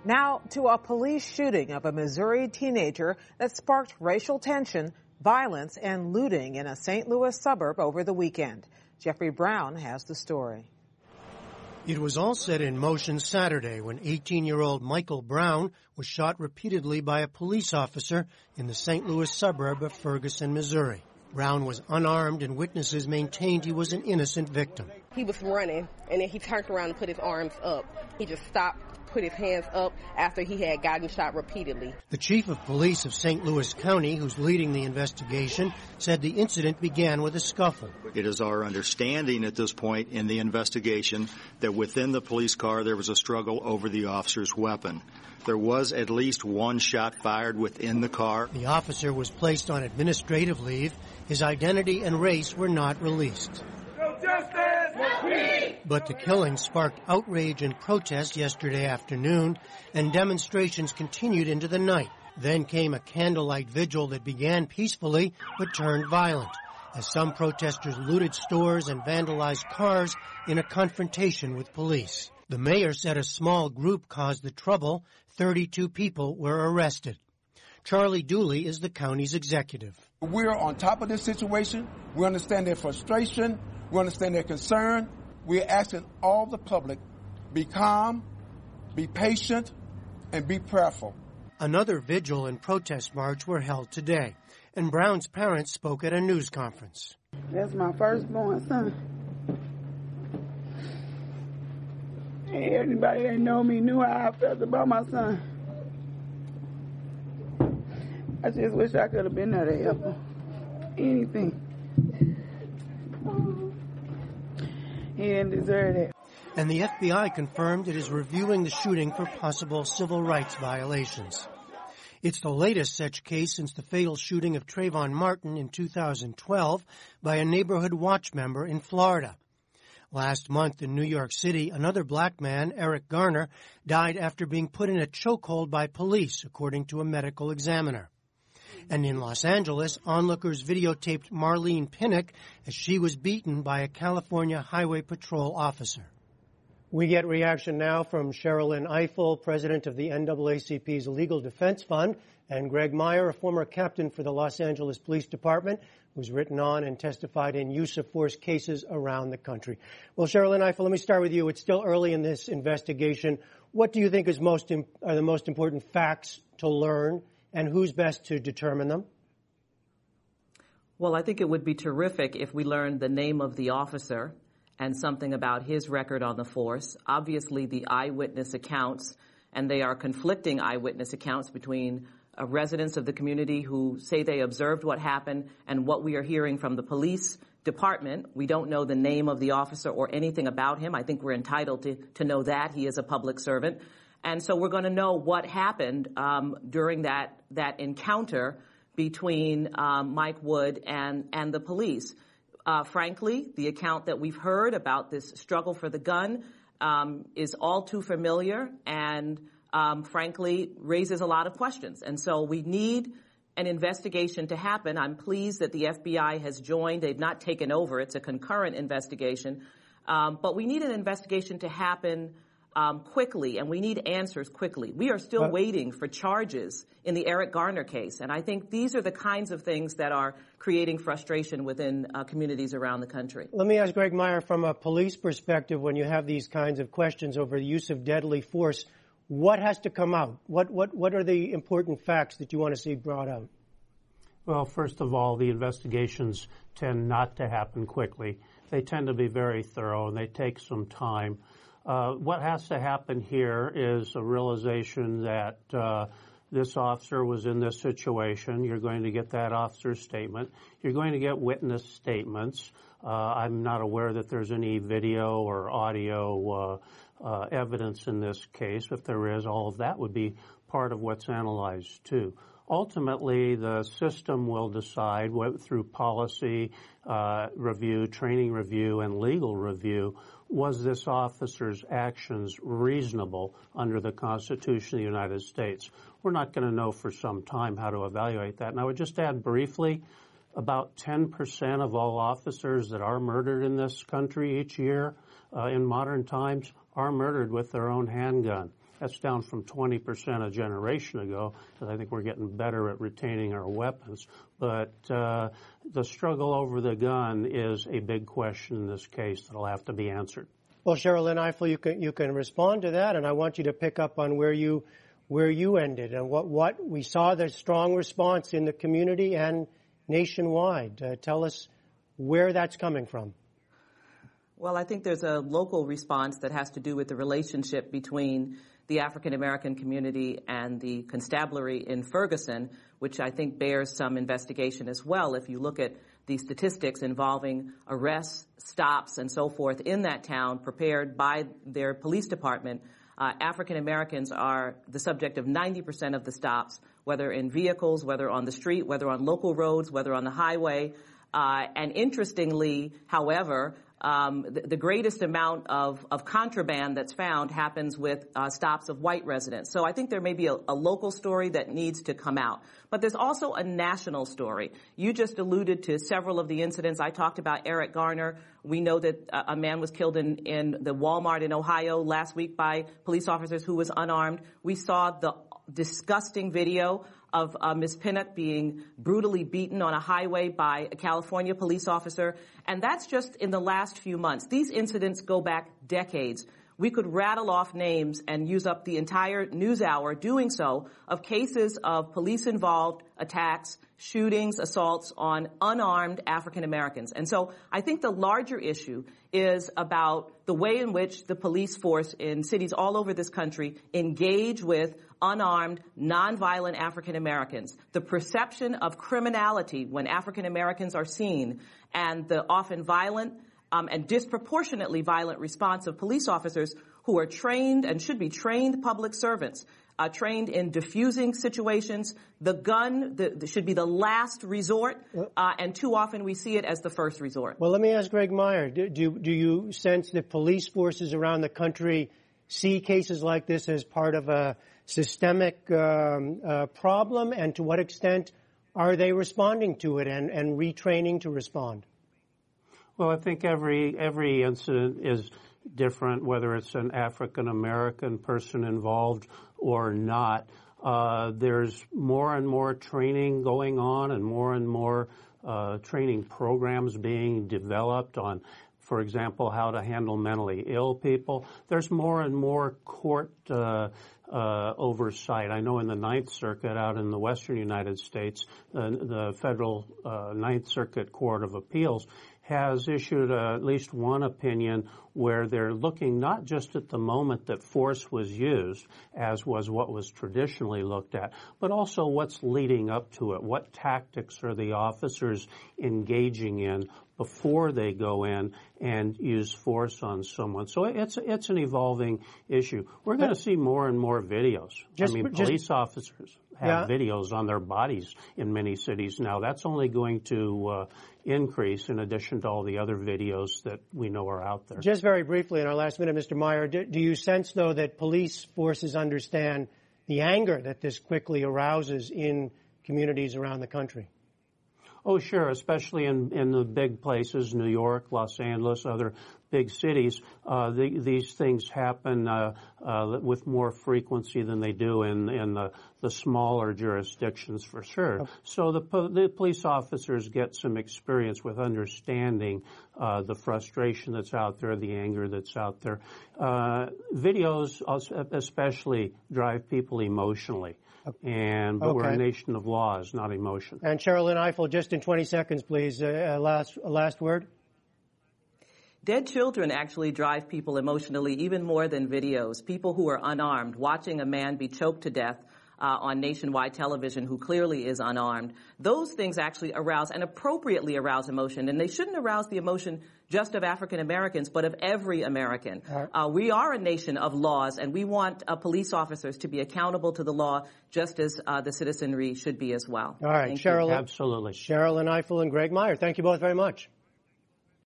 Now to a police shooting of a Missouri teenager that sparked racial tension, violence, and looting in a St. Louis suburb over the weekend. Jeffrey Brown has the story. It was all set in motion Saturday when 18-year-old Michael Brown was shot repeatedly by a police officer in the St. Louis suburb of Ferguson, Missouri. Brown was unarmed and witnesses maintained he was an innocent victim. He was running and then he turned around and put his arms up. He just stopped, put his hands up after he had gotten shot repeatedly. The chief of police of St. Louis County, who's leading the investigation, said the incident began with a scuffle. It is our understanding at this point in the investigation that within the police car there was a struggle over the officer's weapon. There was at least one shot fired within the car. The officer was placed on administrative leave. His identity and race were not released. No justice! No peace! But the killing sparked outrage and protest yesterday afternoon, and demonstrations continued into the night. Then came a candlelight vigil that began peacefully but turned violent, as some protesters looted stores and vandalized cars in a confrontation with police. The mayor said a small group caused the trouble. 32 people were arrested. Charlie Dooley is the county's executive. We're on top of this situation. We understand their frustration. We understand their concern. We're asking all the public, be calm, be patient, and be prayerful. Another vigil and protest march were held today, and Brown's parents spoke at a news conference. That's my firstborn son. And everybody that know me knew how I felt about my son. I just wish I could have been there to help him. Anything. He didn't deserve it. And the FBI confirmed it is reviewing the shooting for possible civil rights violations. It's the latest such case since the fatal shooting of Trayvon Martin in 2012 by a neighborhood watch member in Florida. Last month in New York City, another black man, Eric Garner, died after being put in a chokehold by police, according to a medical examiner. And in Los Angeles, onlookers videotaped Marlene Pinnock as she was beaten by a California Highway Patrol officer. We get reaction now from Sherilyn Ifill, president of the NAACP's Legal Defense Fund, and Greg Meyer, a former captain for the Los Angeles Police Department, who's written on and testified in use of force cases around the country. Well, Sherilyn Ifill, let me start with you. It's still early in this investigation. What do you think are the most important facts to learn, and who's best to determine them? Well, I think it would be terrific if we learned the name of the officer and something about his record on the force. Obviously, the eyewitness accounts, and they are conflicting eyewitness accounts between residents of the community who say they observed what happened and what we are hearing from the police department. We don't know the name of the officer or anything about him. I think we're entitled to know that. He is a public servant. And so we're going to know what happened during that encounter between Mike Wood and the police. Frankly, the account that we've heard about this struggle for the gun is all too familiar and, frankly, raises a lot of questions. And so we need an investigation to happen. I'm pleased that the FBI has joined. They've not taken over. It's a concurrent investigation. But we need an investigation to happen quickly, and we need answers quickly. We are still waiting for charges in the Eric Garner case, and I think these are the kinds of things that are creating frustration within communities around the country. Let me ask Greg Meyer, from a police perspective, when you have these kinds of questions over the use of deadly force, what has to come out? What are the important facts that you want to see brought out? Well, first of all, the investigations tend not to happen quickly. They tend to be very thorough, and they take some time. What has to happen here is a realization that this officer was in this situation. You're going to get that officer's statement. You're going to get witness statements. I'm not aware that there's any video or audio evidence in this case. If there is, all of that would be part of what's analyzed, too. Ultimately, the system will decide through policy review, training review, and legal review, was this officer's actions reasonable under the Constitution of the United States? We're not going to know for some time how to evaluate that. And I would just add briefly, about 10% of all officers that are murdered in this country each year in modern times are murdered with their own handgun. That's down from 20% a generation ago, because I think we're getting better at retaining our weapons. But the struggle over the gun is a big question in this case that will have to be answered. Well, Cheryl Eiffel, you can respond to that, and I want you to pick up on where you ended and what we saw the strong response in the community and nationwide. Tell us where that's coming from. Well, I think there's a local response that has to do with the relationship between the African American community and the constabulary in Ferguson, which I think bears some investigation as well. If you look at the statistics involving arrests, stops, and so forth in that town prepared by their police department, African Americans are the subject of 90% of the stops, whether in vehicles, whether on the street, whether on local roads, whether on the highway. And interestingly, however, the greatest amount of contraband that's found happens with stops of white residents. So I think there may be a local story that needs to come out. But there's also a national story. You just alluded to several of the incidents. I talked about Eric Garner. We know that a man was killed in the Walmart in Ohio last week by police officers who was unarmed. We saw the disgusting video of Ms. Pinnock being brutally beaten on a highway by a California police officer. And that's just in the last few months. These incidents go back decades. We could rattle off names and use up the entire news hour doing so of cases of police-involved attacks, shootings, assaults on unarmed African Americans. And so I think the larger issue is about the way in which the police force in cities all over this country engage with unarmed, nonviolent African Americans. The perception of criminality when African Americans are seen and the often violent and disproportionately violent response of police officers who are trained and should be trained public servants, trained in diffusing situations. The gun should be the last resort, and too often we see it as the first resort. Well, let me ask Greg Meyer, do you sense that police forces around the country see cases like this as part of a systemic problem, and to what extent are they responding to it and retraining to respond? Well, I think every incident is different, whether it's an African American person involved or not. There's more and more training going on and more training programs being developed on, for example, how to handle mentally ill people. There's more and more court oversight. I know in the Ninth Circuit out in the western United States, the federal Ninth Circuit Court of Appeals has issued at least one opinion where they're looking not just at the moment that force was used, as was what was traditionally looked at, but also what's leading up to it. What tactics are the officers engaging in before they go in and use force on someone? So it's an evolving issue. We're going to see more and more videos. Police officers have videos on their bodies in many cities now. That's only going to increase in addition to all the other videos that we know are out there. Just very briefly in our last minute, Mr. Meyer, do you sense, though, that police forces understand the anger that this quickly arouses in communities around the country? Oh, sure, especially in the big places, New York, Los Angeles, other big cities. These things happen with more frequency than they do in the smaller jurisdictions, for sure. So the police officers get some experience with understanding the frustration that's out there, the anger that's out there. Videos especially drive people emotionally. But we're a nation of laws, not emotion. And Cheryl Eiffel, just in 20 seconds, please, last word. Dead children actually drive people emotionally even more than videos. People who are unarmed, watching a man be choked to death on nationwide television who clearly is unarmed, those things actually arouse and appropriately arouse emotion. And they shouldn't arouse the emotion just of African Americans, but of every American. We are a nation of laws, and we want police officers to be accountable to the law just as the citizenry should be as well. All right, Cheryl. Absolutely. Cheryl Eiffel and Greg Meyer, thank you both very much.